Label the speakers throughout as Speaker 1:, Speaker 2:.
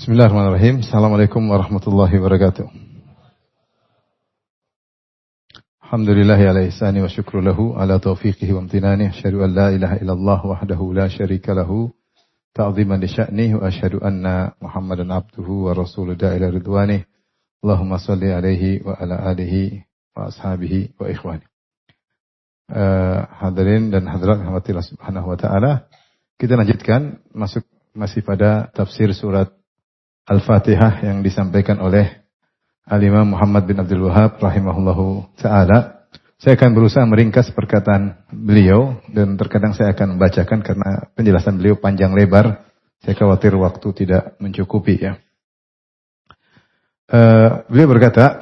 Speaker 1: Bismillahirrahmanirrahim. Assalamualaikum warahmatullahi wabarakatuh. Alhamdulillahi ala ihsani wa syukru lahu ala taufiqihi wa amtinani. Asyhadu an la ilaha illallah wahdahu la syarika lahu ta'ziman li sya'nihi wa asyhadu anna Muhammadan abduhu wa rasuluhu ila ridwanihi. Allahumma shalli alaihi wa ala alihi wa ashabihi wa ikhwani. Hadirin dan hadirat rahmatillah subhanahu wa ta'ala. Kita lanjutkan masih pada tafsir surat Al-Fatihah yang disampaikan oleh Al-Imam Muhammad bin Abdul Wahhab rahimahullahu ta'ala. Saya akan berusaha meringkas perkataan beliau dan terkadang saya akan membacakan karena penjelasan beliau panjang lebar. Saya khawatir waktu tidak mencukupi ya. Beliau berkata,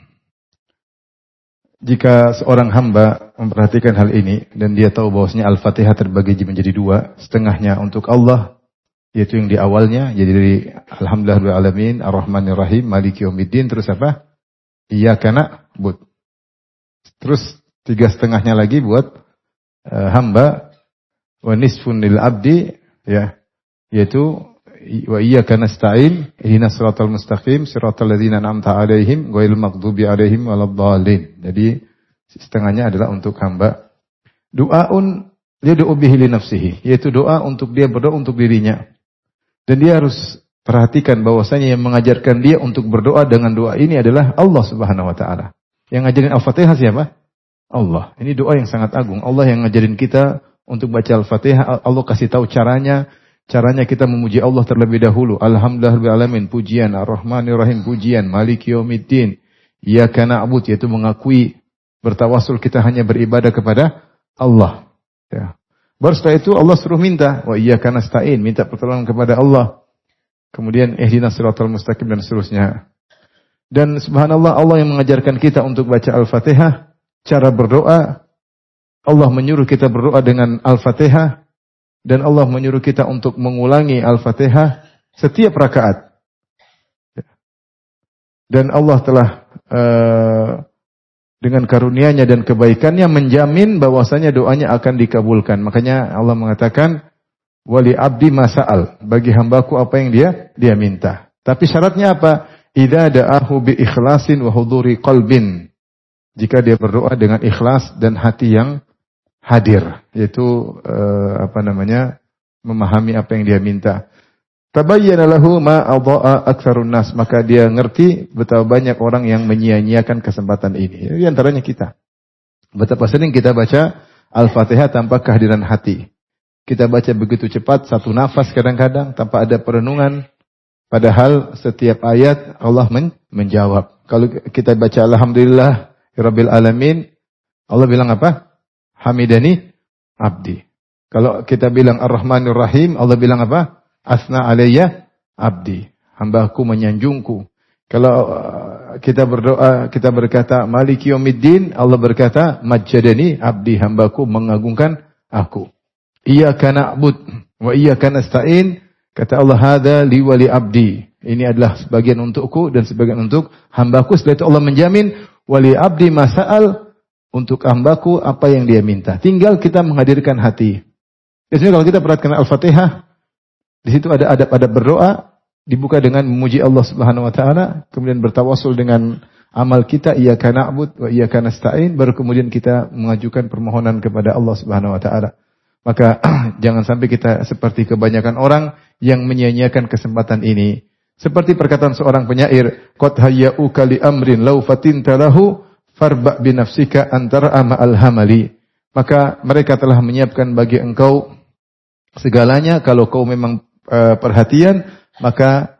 Speaker 1: jika seorang hamba memperhatikan hal ini dan dia tahu bahwasanya Al-Fatihah terbagi menjadi dua, setengahnya untuk Allah, yaitu yang di awalnya, jadi dari Alhamdulillahirabbil alamin, Ar-Rahmanir-Rahim, Maliki Yaumiddin, terus apa? Iyyaka na'budu. Terus 3/2-nya lagi buat hamba, wa nisfun lil abdi, ya, yaitu wa iyyaka nasta'in, ihdinas siratal mustaqim, siratal ladzina an'amta 'alaihim, ghairil maghdubi 'alaihim waladdallin. Jadi setengahnya adalah untuk hamba. Du'aun yad'u bihi li nafsihi, yaitu doa untuk dia berdoa untuk dirinya. Dan dia harus perhatikan bahwasanya yang mengajarkan dia untuk berdoa dengan doa ini adalah Allah Subhanahu wa taala. Yang ngajarin Al-Fatihah siapa? Allah. Ini doa yang sangat agung. Allah yang ngajarin kita untuk baca Al-Fatihah. Allah kasih tahu caranya. Caranya kita memuji Allah terlebih dahulu. Alhamdulillahirabbil alamin, pujian, Ar-Rahmanir-Rahim, pujian, Maliki Yaumiddin, Iyyaka na'budu, yaitu mengakui bertawasul kita hanya beribadah kepada Allah. Ya. Baru setelah itu Allah suruh minta, wa iyyaka nasta'in, minta pertolongan kepada Allah. Kemudian ihdinas siratal mustaqim dan seterusnya. Dan subhanallah, Allah yang mengajarkan kita untuk baca Al-Fatihah, cara berdoa. Allah menyuruh kita berdoa dengan Al-Fatihah dan Allah menyuruh kita untuk mengulangi Al-Fatihah setiap rakaat. Dan Allah telah dengan karunia-Nya dan kebaikannya menjamin bahwasanya doanya akan dikabulkan. Makanya Allah mengatakan, wali abdi masa'al, bagi hambaku apa yang dia minta. Tapi syaratnya apa? Idza da'ahu bi ikhlasin wa huduri qalbin. Jika dia berdoa dengan ikhlas dan hati yang hadir, yaitu memahami apa yang dia minta. Tabayyana lahu ma adha'a aktsarun nas, maka dia ngerti betapa banyak orang yang menyia-nyiakan kesempatan ini. Di antaranya kita. Betapa sering kita baca Al-Fatihah tanpa kehadiran hati. Kita baca begitu cepat, satu nafas kadang-kadang tanpa ada perenungan. Padahal setiap ayat Allah menjawab. Kalau kita baca Alhamdulillah Rabbil alamin, Allah bilang apa? Hamidani abdi. Kalau kita bilang Ar-Rahmanir-Rahim, Allah bilang apa? Asna alayya abdi, hambaku menyanjungku. Kalau kita berdoa, kita berkata Maliki Yaumiddin, Allah berkata majjadani abdi, hambaku mengagungkan aku. Iyyaka na'budu wa iyyaka nasta'in, kata Allah hadza li wa li abdi. Ini adalah sebagian untukku dan sebagian untuk hambaku. Setelah itu Allah menjamin wali abdi masa'al, untuk hambaku apa yang dia minta. Tinggal kita menghadirkan hati. Biasanya kalau kita perhatikan Al-Fatihah, di situ ada adab-adab berdoa, dibuka dengan memuji Allah Subhanahu wa taala, kemudian bertawasul dengan amal kita, iyyaka na'budu wa iyyaka nasta'in, baru kemudian kita mengajukan permohonan kepada Allah Subhanahu wa taala. Maka jangan sampai kita seperti kebanyakan orang yang menyia-nyiakan kesempatan ini. Seperti perkataan seorang penyair, qad hayya'uka li amrin law fatinta lahu farba bi nafsika antara ma'al hamali. Maka mereka telah menyiapkan bagi engkau segalanya, kalau kau memang perhatian, maka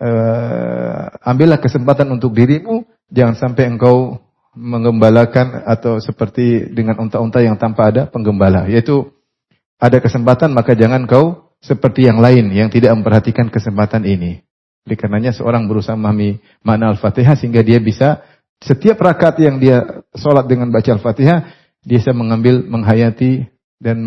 Speaker 1: ambillah kesempatan untuk dirimu, jangan sampai engkau menggembalakan atau seperti dengan unta-unta yang tanpa ada penggembala. Yaitu ada kesempatan, maka jangan kau seperti yang lain yang tidak memperhatikan kesempatan ini. Oleh karenanya seorang berusaha memahami makna Al-Fatihah sehingga dia bisa setiap rakaat yang dia sholat dengan baca Al-Fatihah, dia bisa menghayati dan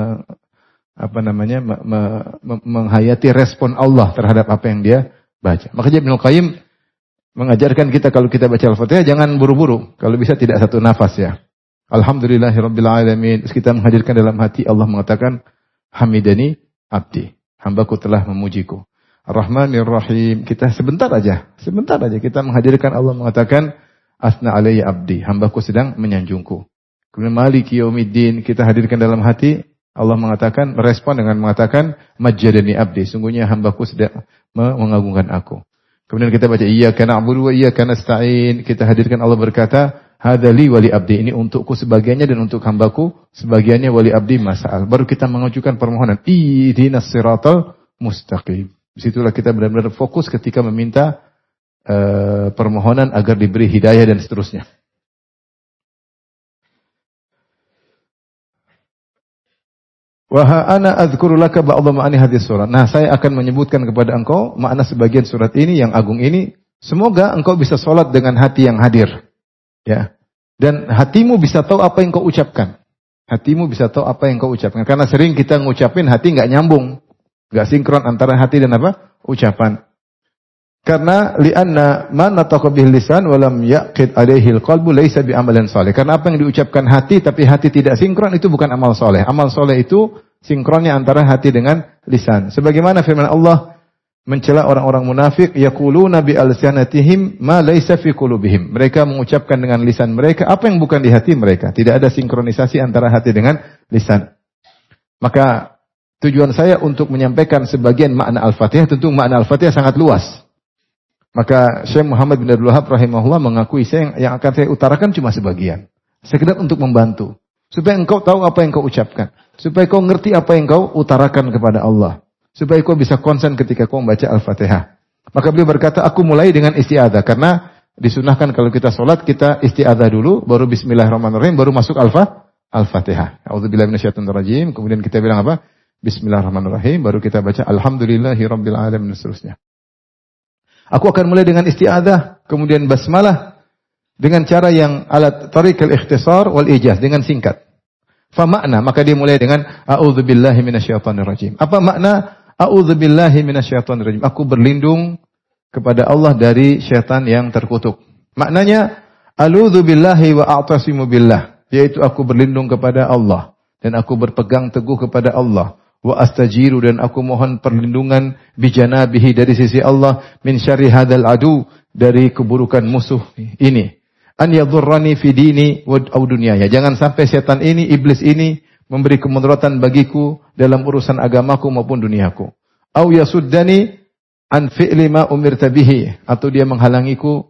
Speaker 1: menghayati respon Allah terhadap apa yang dia baca. Makanya Ibnu Qayyim mengajarkan kita kalau kita baca Al-Fatihah jangan buru-buru. Kalau bisa tidak satu nafas ya. Alhamdulillahirabbil alamin. Terus kita menghadirkan dalam hati, Allah mengatakan hamidani abdi, hambaku telah memujiku. Ar-Rahmanir Rahim. Kita sebentar aja kita menghadirkan Allah mengatakan asna alayya abdi, hambaku sedang menyanjungku. Kemudian Maliki Yaumiddin kita hadirkan dalam hati, Allah mengatakan, merespon dengan mengatakan majjadani abdi, sungguhnya hambaku sedang mengagungkan aku. Kemudian kita baca iyyaka na'budu wa iyyaka nasta'in, kita hadirkan Allah berkata hadzali wali abdi, ini untukku sebagiannya dan untuk hambaku sebagiannya, wali abdi masa'al. Baru kita mengajukan permohonan ihdinas siratal mustaqim. Disitulah kita benar-benar fokus ketika meminta permohonan agar diberi hidayah dan seterusnya. Wa ana adzkuru laka ba'dha ma'ani hadis surat. Nah, saya akan menyebutkan kepada engkau makna sebagian surat ini yang agung ini. Semoga engkau bisa salat dengan hati yang hadir. Ya. Dan hatimu bisa tahu apa yang kau ucapkan. Hatimu bisa tahu apa yang kau ucapkan. Karena sering kita ngucapin hati enggak nyambung. Enggak sinkron antara hati dan apa? Ucapan. Karena li'anna ma nataqa bil lisan wa lam yaqid alaihi alqalbu laisa bi amalan saleh. Karena apa yang diucapkan hati tapi hati tidak sinkron itu bukan amal soleh. Amal soleh itu sinkronnya antara hati dengan lisan. Sebagaimana firman Allah mencela orang-orang munafik, yaquluna bi alsanatihim ma laisa fi qulubihim. Mereka mengucapkan dengan lisan mereka apa yang bukan di hati mereka. Tidak ada sinkronisasi antara hati dengan lisan. Maka tujuan saya untuk menyampaikan sebagian makna Al-Fatihah, tentu makna Al-Fatihah sangat luas. Maka Syekh Muhammad bin Abdul Wahab rahimahullah mengakui yang akan saya utarakan cuma sebagian. Sekedar untuk membantu. Supaya engkau tahu apa yang kau ucapkan. Supaya kau ngerti apa yang kau utarakan kepada Allah. Supaya kau bisa konsen ketika kau membaca Al-Fatihah. Maka beliau berkata, aku mulai dengan isti'adzah. Karena disunahkan kalau kita sholat, kita isti'adzah dulu. Baru bismillahirrahmanirrahim, baru masuk Al-Fatihah. A'udzubillahi minasyaitonirrajim. Kemudian kita bilang apa? Bismillahirrahmanirrahim. Baru kita baca Alhamdulillahirabbil alamin dan seterusnya. Aku akan mulai dengan isti'adzah, kemudian basmalah dengan cara yang alat tariqal ikhtisar wal ijaz, dengan singkat. Fa makna, maka dia mulai dengan a'udzubillahi minasyaitonirrajim. Apa makna a'udzubillahi minasyaitonirrajim? Aku berlindung kepada Allah dari syaitan yang terkutuk. Maknanya a'udzubillahi wa a'tasimu billah, yaitu aku berlindung kepada Allah dan aku berpegang teguh kepada Allah. Wa astajiru, dan aku mohon perlindungan bijanabihi, dari sisi Allah, min syarri hadzal adu, dari keburukan musuh ini. An yadhurrani fi dini wa dunyaya. Jangan sampai setan ini, iblis ini memberi kemudaratan bagiku dalam urusan agamaku maupun duniaku. Au yasuddani an fi'li ma umirta bihi, atau dia menghalangiku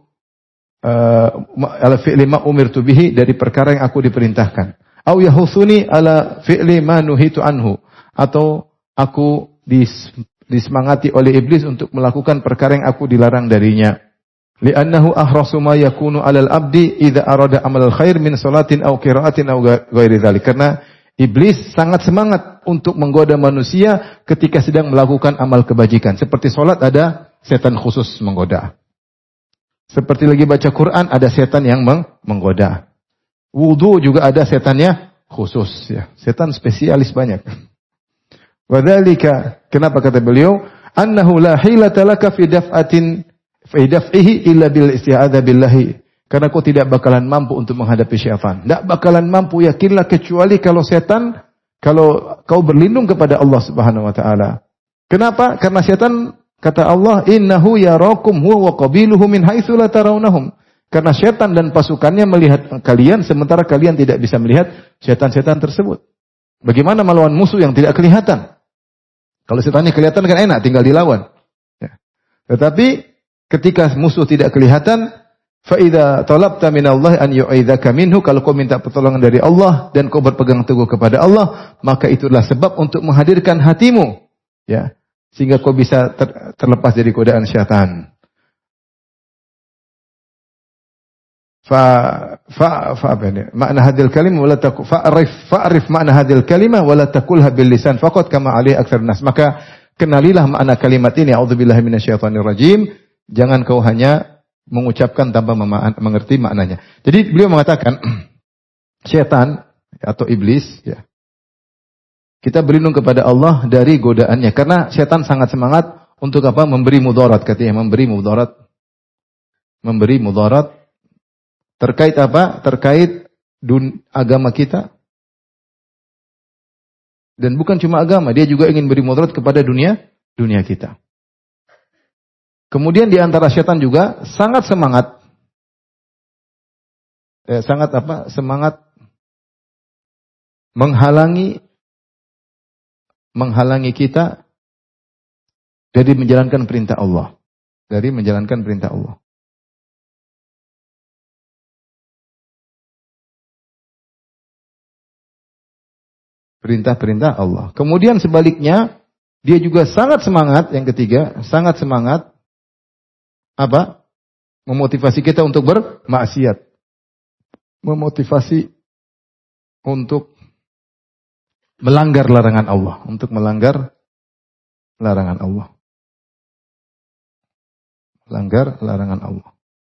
Speaker 1: ala fi'li ma umirtu bihi, dari perkara yang aku diperintahkan. Au yahusuni ala fi'li ma nuhitu anhu, atau aku disemangati oleh iblis untuk melakukan perkara yang aku dilarang darinya. Li'annahu ahrasu ma yakunu 'alal abdi idza arada amal khair min salatin aw qira'atin aw ghairi dzalik. Karena iblis sangat semangat untuk menggoda manusia ketika sedang melakukan amal kebajikan. Seperti salat ada setan khusus menggoda. Seperti lagi baca Quran ada setan yang menggoda. Wudu juga ada setannya khusus ya. Setan spesialis banyak. Wadzalika, kenapa kata beliau, annahu la hilata laka fi daf'ihi illa bil isti'adzah billahi. Karena kau tidak bakalan mampu untuk menghadapi syaitan. Tidak bakalan mampu, yakinlah, kecuali kalau setan, kalau kau berlindung kepada Allah Subhanahu wa taala. Kenapa? Karena setan, kata Allah, innahu yarakum huwa wa qabiluhu min haitsu la tarawnahum. Karena setan dan pasukannya melihat kalian sementara kalian tidak bisa melihat setan-setan tersebut. Bagaimana melawan musuh yang tidak kelihatan? Kalau setannya kelihatan kan enak, tinggal dilawan. Ya. Tetapi ketika musuh tidak kelihatan, fa idza talabta minallahi an yu'idzaka minhu, kalau kau minta pertolongan dari Allah dan kau berpegang teguh kepada Allah, maka itulah sebab untuk menghadirkan hatimu, ya, sehingga kau bisa terlepas dari godaan syaitan. Makna hadil kalimah wala taqul fa'rif makna hadil kalimah wala taqulha bil lisan faqat kama alai aktsarun nas. Maka kenalilah makna kalimat ini, a'udzubillahi minasyaitonir rajim. Jangan kau hanya mengucapkan tanpa mengerti maknanya. Jadi beliau mengatakan syaitan atau iblis, ya, kita berlindung kepada Allah dari godaannya, karena syaitan sangat semangat untuk apa? Memberi mudarat, katanya, memberi mudarat terkait apa? Terkait agama kita. Dan bukan cuma agama, dia juga ingin beri mudarat kepada dunia kita. Kemudian di antara setan juga sangat semangat, semangat menghalangi kita dari menjalankan perintah Allah. Dari menjalankan perintah Allah. Perintah-perintah Allah. Kemudian sebaliknya, dia juga sangat semangat, yang ketiga, sangat semangat, memotivasi kita untuk bermaksiat. Memotivasi untuk melanggar larangan Allah. Untuk melanggar larangan Allah. Melanggar larangan Allah.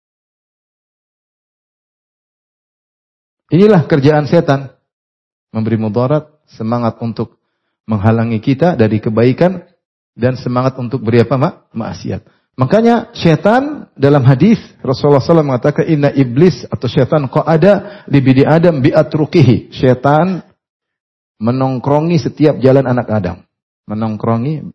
Speaker 1: Inilah kerjaan setan. Memberi mudarat, semangat untuk menghalangi kita dari kebaikan, dan semangat untuk beri maksiat. Makanya setan dalam hadis Rasulullah SAW mengatakan inna iblis atau setan qa'ada li bini Adam bi'atrukihi. Setan menongkrongi setiap jalan anak Adam. Menongkrongi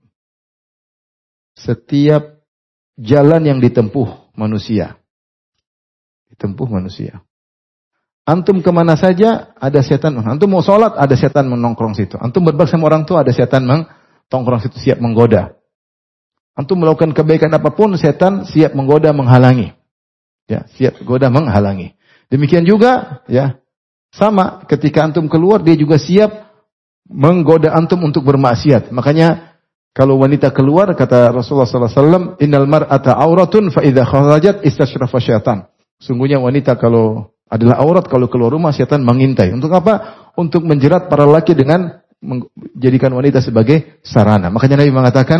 Speaker 1: setiap jalan yang ditempuh manusia. Ditempuh manusia. Antum kemana saja ada setan. Antum mau sholat ada setan menongkrong situ. Antum berbakti sama orang tua ada setan menongkrong situ siap menggoda. Antum melakukan kebaikan apapun setan siap menggoda menghalangi. Ya, siap goda menghalangi. Demikian juga ya sama ketika antum keluar dia juga siap menggoda antum untuk bermaksiat. Makanya kalau wanita keluar kata Rasulullah SAW, innal mar'ata auratun fa idza kharajat istashrafa syaitan. Sungguhnya wanita kalau adalah aurat, kalau keluar rumah setan mengintai. Untuk apa? Untuk menjerat para laki dengan menjadikan wanita sebagai sarana. Makanya Nabi mengatakan,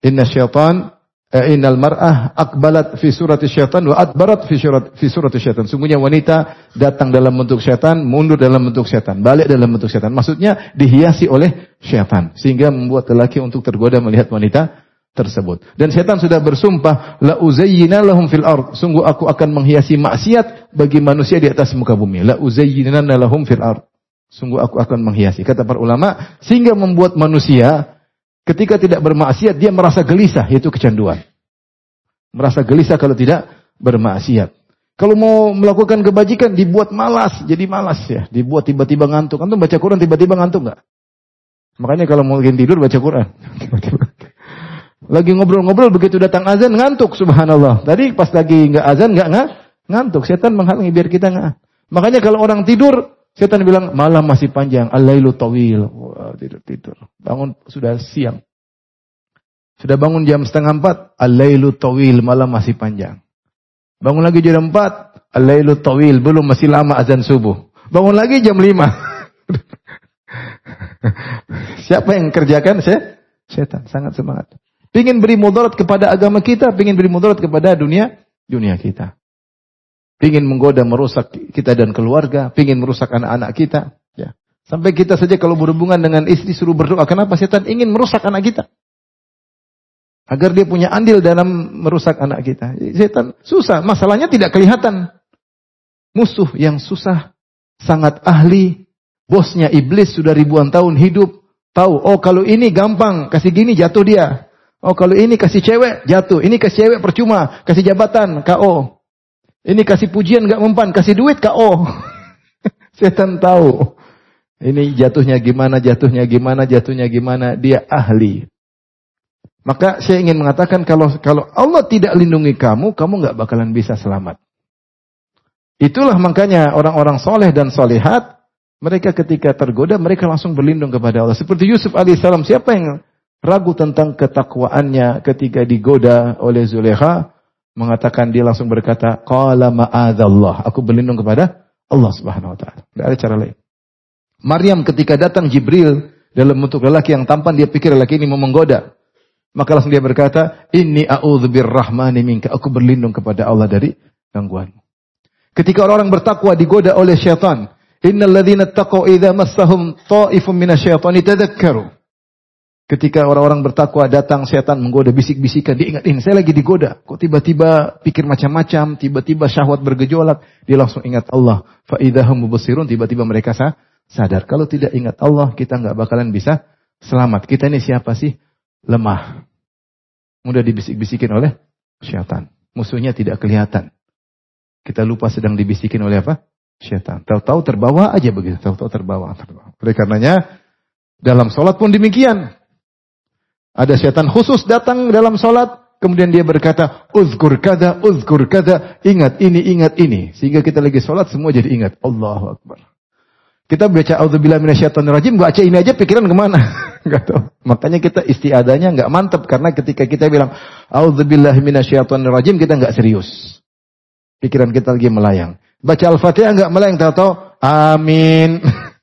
Speaker 1: innal mar'ah akbalat fi surati syaitan wa adbarat fi surati syaitan. Sungguhnya wanita datang dalam bentuk syaitan, mundur dalam bentuk syaitan, balik dalam bentuk syaitan. Maksudnya dihiasi oleh syaitan sehingga membuat lelaki untuk tergoda melihat wanita tersebut. Dan setan sudah bersumpah, la uzayyina lahum fil ard. Sungguh aku akan menghiasi maksiat bagi manusia di atas muka bumi. La uzayyina lahum fil ard. Sungguh aku akan menghiasi. Kata para ulama, sehingga membuat manusia ketika tidak bermaksiat dia merasa gelisah, yaitu kecanduan. Merasa gelisah kalau tidak bermaksiat. Kalau mau melakukan kebajikan dibuat malas, jadi malas ya. Dibuat tiba-tiba ngantuk. Antum baca Quran tiba-tiba ngantuk enggak? Makanya kalau mau tidur baca Quran. Lagi ngobrol-ngobrol begitu datang azan ngantuk, subhanallah. Tadi pas lagi enggak azan enggak ngantuk. Setan menghalangi biar kita enggak. Makanya kalau orang tidur, setan bilang malam masih panjang, al-lailu tawil. Wah, tidur. Bangun sudah siang. Sudah bangun jam 3:30, al-lailu tawil, malam masih panjang. Bangun lagi jam 4, al-lailu tawil, belum masih lama azan subuh. Bangun lagi jam 5. Siapa yang kerjakan? Setan, sangat semangat. Pingin beri mudarat kepada agama kita, pingin beri mudarat kepada dunia kita. Pingin menggoda, merusak kita dan keluarga, pingin merusak anak-anak kita. Ya. Sampai kita saja kalau berhubungan dengan istri suruh berdoa. Kenapa? Setan ingin merusak anak kita. Agar dia punya andil dalam merusak anak kita. Setan susah, masalahnya tidak kelihatan. Musuh yang susah, sangat ahli, bosnya iblis sudah ribuan tahun hidup. Tahu, oh kalau ini gampang, kasih gini jatuh dia. Oh kalau ini kasih cewek jatuh, ini kasih cewek percuma, kasih jabatan KO. Ini kasih pujian enggak mempan, kasih duit KO. Setan tahu. Ini jatuhnya gimana, dia ahli. Maka saya ingin mengatakan kalau Allah tidak lindungi kamu enggak bakalan bisa selamat. Itulah makanya orang-orang soleh dan solehat, mereka ketika tergoda mereka langsung berlindung kepada Allah. Seperti Yusuf alaihissalam, siapa yang ragu tentang ketakwaannya ketika digoda oleh Zulekha, mengatakan dia langsung berkata, qala ma'adzallah, aku berlindung kepada Allah Subhanahu wa taala. Enggak ada cara lain. Maryam ketika datang Jibril dalam bentuk lelaki yang tampan, dia pikir lelaki ini mau menggoda. Maka langsung dia berkata, inni a'udzu birrahmani minka, aku berlindung kepada Allah dari gangguanmu. Ketika orang-orang bertakwa digoda oleh syaitan, innal ladzina taqaw idza massahum ta'ifun minasyaitani tadzakkaru. Ketika orang-orang bertakwa datang setan menggoda, bisik-bisikan, diingatin, saya lagi digoda. Kok tiba-tiba pikir macam-macam, tiba-tiba syahwat bergejolak, dia langsung ingat Allah. Fa idzahum mubsirun, tiba-tiba mereka sadar. Kalau tidak ingat Allah, kita enggak bakalan bisa selamat. Kita ini siapa sih? Lemah. Mudah dibisik-bisikin oleh Syaitan. Musuhnya tidak kelihatan. Kita lupa sedang dibisikin oleh apa? Syaitan. Tahu-tahu terbawa aja begitu. Tahu-tahu terbawa. Oleh karenanya, dalam sholat pun demikian. Ada syaitan khusus datang dalam sholat. Kemudian dia berkata, uzkur kada, ingat ini. Sehingga kita lagi sholat semua jadi ingat. Allahu Akbar. Kita baca a'udzubillahi minasyaitonir rajim, baca ini aja pikiran kemana? Enggak tahu. Makanya kita istiadanya enggak mantap. Karena ketika kita bilang, a'udzubillahi minasyaitonir rajim, kita enggak serius. Pikiran kita lagi melayang. Baca Al-Fatihah enggak melayang, tahu-tahu, amin.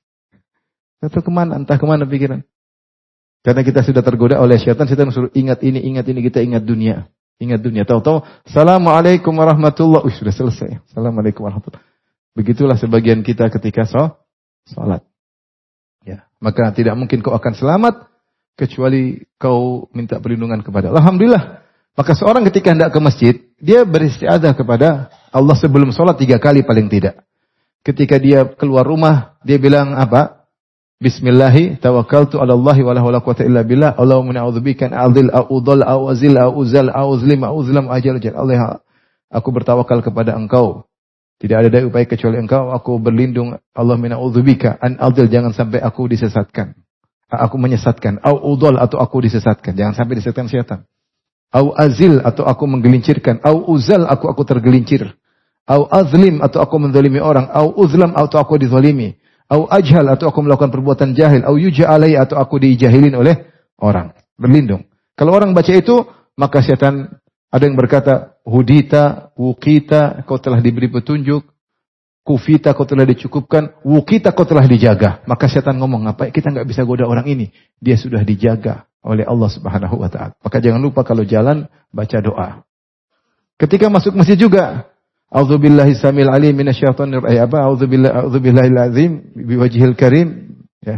Speaker 1: Tahu kemana, entah kemana pikiran. Karena kita sudah tergoda oleh syaitan suruh ingat ini, kita ingat dunia. Ingat dunia. Tahu-tahu, Assalamualaikum warahmatullahi wabarakatuh. Sudah selesai. Assalamualaikum warahmatullahi wabarakatuh. Begitulah sebagian kita ketika sholat. Ya, maka tidak mungkin kau akan selamat kecuali kau minta perlindungan kepada Allah. Alhamdulillah. Maka seorang ketika hendak ke masjid, dia beristiadah kepada Allah sebelum sholat 3 kali paling tidak. Ketika dia keluar rumah, dia bilang apa? Bismillahi tawakkaltu 'ala Allahi wa la haula quwwata illa billah. Allahumma a'udzubika an a'dhil a'udhal a'uzil a'uzal a'uzlim a'uzlam ajal. Allah, aku bertawakal kepada Engkau. Tidak ada daya upaya kecuali Engkau. Aku berlindung, Allah mina'udzubika an a'dhil, jangan sampai aku disesatkan. Aku menyesatkan. A'udhal, atau aku disesatkan. Jangan sampai disesatkan syaitan. Au azil, atau aku menggelincirkan. Au uzal, aku tergelincir. Au azlim, atau aku menzalimi orang. Au uzlam, atau aku dizalimi. Au ajhal, atau aku melakukan perbuatan jahil. Au yuja'alai, atau aku dijahilin oleh orang. Berlindung. Kalau orang baca itu, maka syaitan ada yang berkata, hudita, wukita, kau telah diberi petunjuk. Kufita, kau telah dicukupkan. Wukita, kau telah dijaga. Maka syaitan ngomong, apa kita nggak bisa goda orang ini? Dia sudah dijaga oleh Allah Subhanahu wa ta'ala. Maka jangan lupa kalau jalan, baca doa. Ketika masuk masjid juga, a'udzubillahi samil alim minasyaitonir a'udzubillahil azim biwajhil karim, ya.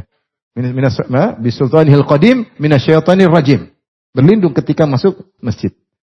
Speaker 1: Bisultanihil qadim minasyaitonir rajim. Berlindung ketika masuk masjid.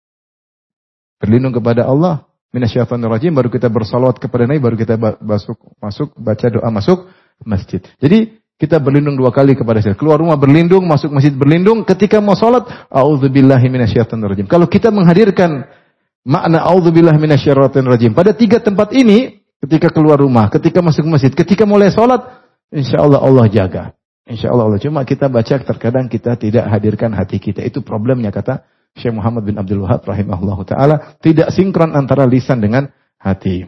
Speaker 1: Berlindung kepada Allah minasyaitonir rajim, baru kita bersalawat kepada Nabi, baru kita masuk baca doa masuk masjid. Jadi kita berlindung 2 kali kepada syaitan. Keluar rumah berlindung, masuk masjid berlindung, ketika mau salat a'udzubillahi minasyaitonir rajim. Kalau kita menghadirkan makna a'udzubillahi minasyaitonir rajim pada 3 tempat ini, ketika keluar rumah, ketika masuk masjid, ketika mulai salat, insyaallah Allah jaga. Insyaallah Allah. Cuma kita baca terkadang kita tidak hadirkan hati kita. Itu problemnya, kata Syekh Muhammad bin Abdul Wahab rahimahullahu taala, tidak sinkron antara lisan dengan hati.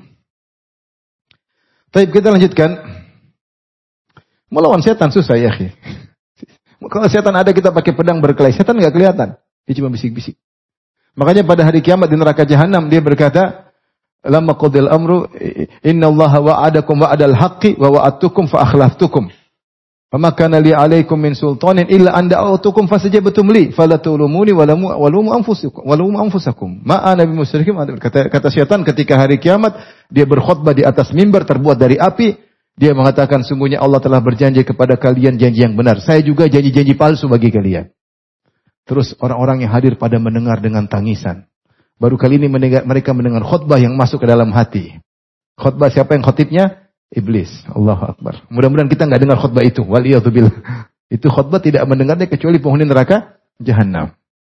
Speaker 1: Baik, kita lanjutkan. Melawan setan susah ya, akhi. Kalau setan ada, kita pakai pedang berkelahi, setan enggak kelihatan. Dia cuma bisik-bisik. Makanya pada hari kiamat di neraka jahanam dia berkata, "Lamma qadil amru innallaha wa'adakum wa'adal haqqi wa wa'adtukum fa akhlaftukum. Fama kana li 'alaikum min sultanin illa an da'awtukum fastajabtum li fala tulumuni wa lumu anfusakum. Ma ana bimusyrikin." Kata syaitan ketika hari kiamat dia berkhutbah di atas mimbar terbuat dari api, dia mengatakan, sungguhnya Allah telah berjanji kepada kalian janji yang benar. Saya juga janji-janji palsu bagi kalian. Terus orang-orang yang hadir pada mendengar dengan tangisan. Baru kali ini mereka mendengar khutbah yang masuk ke dalam hati. Khutbah siapa yang khotibnya? Iblis. Allahu Akbar. Mudah-mudahan kita enggak dengar khutbah itu. Waliyadzubillah. Itu khutbah tidak mendengarnya kecuali penghuni neraka jahanam.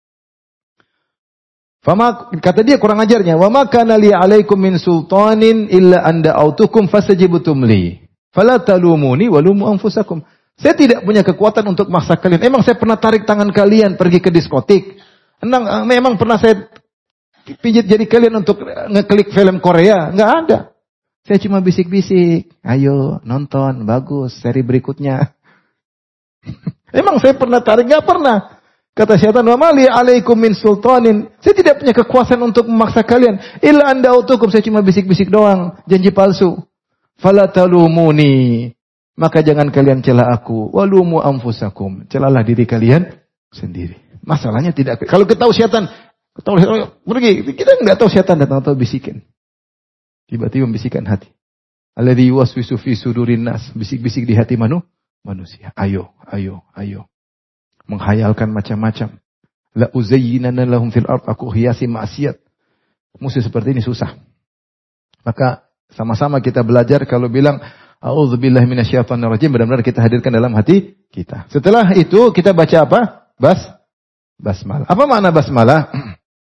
Speaker 1: Fama, kata dia kurang ajarnya, wa ma kana li 'alaikum min sultanin illa an da'autukum fastajibtum li. Fala talumuni wa lumu anfusakum. Saya tidak punya kekuatan untuk maksa kalian. Emang saya pernah tarik tangan kalian pergi ke diskotik? Memang pernah saya pijit jari kalian untuk ngeklik film Korea? Enggak ada. Saya cuma bisik-bisik. Ayo nonton, bagus, seri berikutnya. Emang saya pernah tarik? Enggak pernah. Kata syaitan, wa mali alaikum min sultanin. Saya tidak punya kekuasaan untuk memaksa kalian. Illa anda utukum. Saya cuma bisik-bisik doang. Janji palsu. Fala talumuni. Maka jangan kalian cela aku. Walumu anfusakum. Celalah diri kalian sendiri. Masalahnya tidak. Kalau kita tahu syaitan, pergi. Kita enggak tahu syaitan datang atau bisikin. Tiba-tiba membisikkan hati. Alladzi yuwaswisu fi sudurin nas. Bisik-bisik di hati manusia. Ayo. Menghayalkan macam-macam. La uzayyinanna lahum fil ard. Aku hiasi maksiat. Musuh seperti ini susah. Maka sama-sama kita belajar kalau bilang a'udzubillahi minasyaitonir rajim, benar-benar kita hadirkan dalam hati kita. Setelah itu kita baca apa? Basmalah. Apa makna basmalah?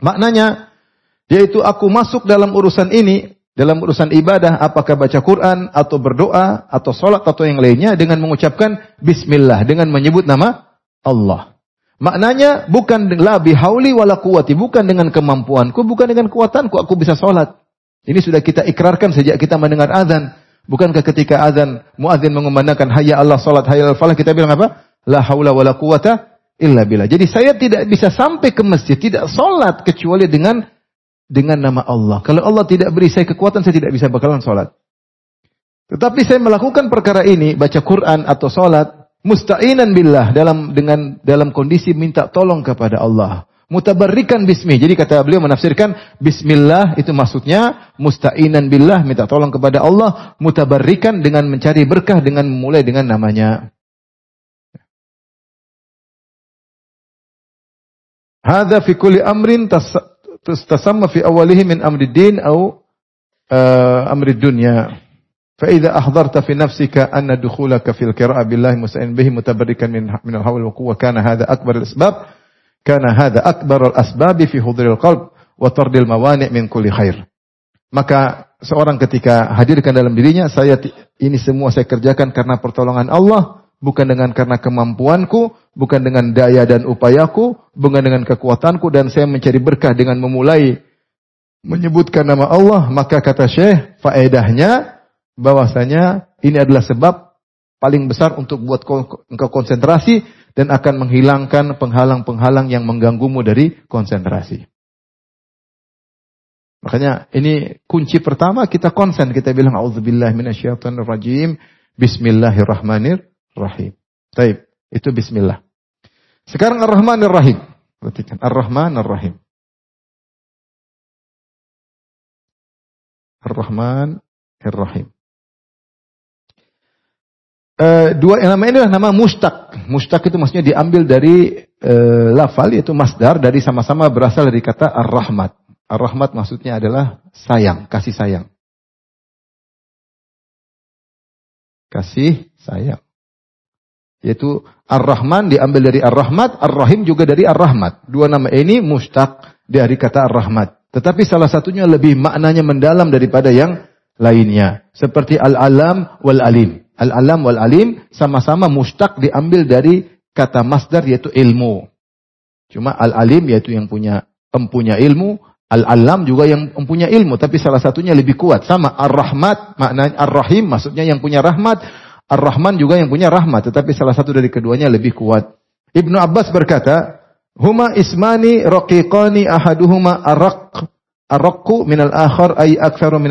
Speaker 1: Maknanya, yaitu aku masuk dalam urusan ini, dalam urusan ibadah, apakah baca Quran, atau berdoa, atau sholat, atau yang lainnya, dengan mengucapkan Bismillah, dengan menyebut nama Allah. Maknanya, bukan la bihauli wala quwwati, bukan dengan kemampuanku, bukan dengan kekuatanku, aku bisa sholat. Ini sudah kita ikrarkan sejak kita mendengar azan. Bukankah ketika azan, muadzin mengumandangkan hayya Allah sholat, hayya al falah, kita bilang apa? La haula wala quwwata illa billah. Jadi saya tidak bisa sampai ke masjid, tidak sholat, kecuali dengan nama Allah. Kalau Allah tidak beri saya kekuatan, saya tidak bisa bakalan sholat. Tetapi saya melakukan perkara ini, baca Quran atau sholat, musta'inan billah, dalam kondisi minta tolong kepada Allah. Mutabarrikan bismi. Jadi kata beliau menafsirkan, bismillah itu maksudnya, musta'inan billah, minta tolong kepada Allah, mutabarrikan dengan mencari berkah, dengan memulai dengan namanya. Hadza fi kulli amrin tasamma fi awwalihi min amri din atau amri dunya. Fa idza ahdarta fi nafsika anna dukhulaka fil qira'ah billahi musta'in bihi mutabarrikan min al-hawl wa quwwa kana hadza akbar al-asbab fi huduril qalb wa tardil mawani' min kulli khair. Maka seorang ketika hadirkan dalam dirinya, ini semua saya kerjakan karena pertolongan Allah, bukan karena kemampuanku, bukan dengan daya dan upayaku, bukan dengan kekuatanku, dan saya mencari berkah dengan memulai menyebutkan nama Allah. Maka kata Syekh, faedahnya bahwasanya ini adalah sebab paling besar untuk buat engkau konsentrasi dan akan menghilangkan penghalang-penghalang yang mengganggumu dari konsentrasi. Makanya ini kunci pertama, kita konsen, kita bilang auzubillahi minasyaitonirrajim, bismillahirrahmanirrahim. Baik, itu bismillah. Sekarang Ar-Rahmanir-Rahim. Perhatikan, Ar-Rahmanir-Rahim. Ar-Rahmanir-Rahim. Nama ini adalah nama mustaq. Mustaq itu maksudnya diambil dari lafal, yaitu masdar, dari sama-sama berasal dari kata ar-rahmat. Ar-rahmat maksudnya adalah sayang, kasih sayang. Kasih sayang. Yaitu ar-Rahman diambil dari ar-Rahmat, ar-Rahim juga dari ar-Rahmat. Dua nama ini mustaq dari kata ar-Rahmat. Tetapi salah satunya lebih maknanya mendalam daripada yang lainnya. Seperti al-alam wal-alim. Al-alam wal-alim sama-sama mustaq diambil dari kata masdar, yaitu ilmu. Cuma al-alim yaitu yang empunya ilmu, al-alam juga yang empunya ilmu, tapi salah satunya lebih kuat. Sama ar-rahmat, maknanya ar-rahim maksudnya yang punya rahmat, ar-rahman juga yang punya rahmat, tetapi salah satu dari keduanya lebih kuat. Ibnu Abbas berkata, huma ismani raqiqani ahaduhuma arraqqu minal akhar ay aktsaru min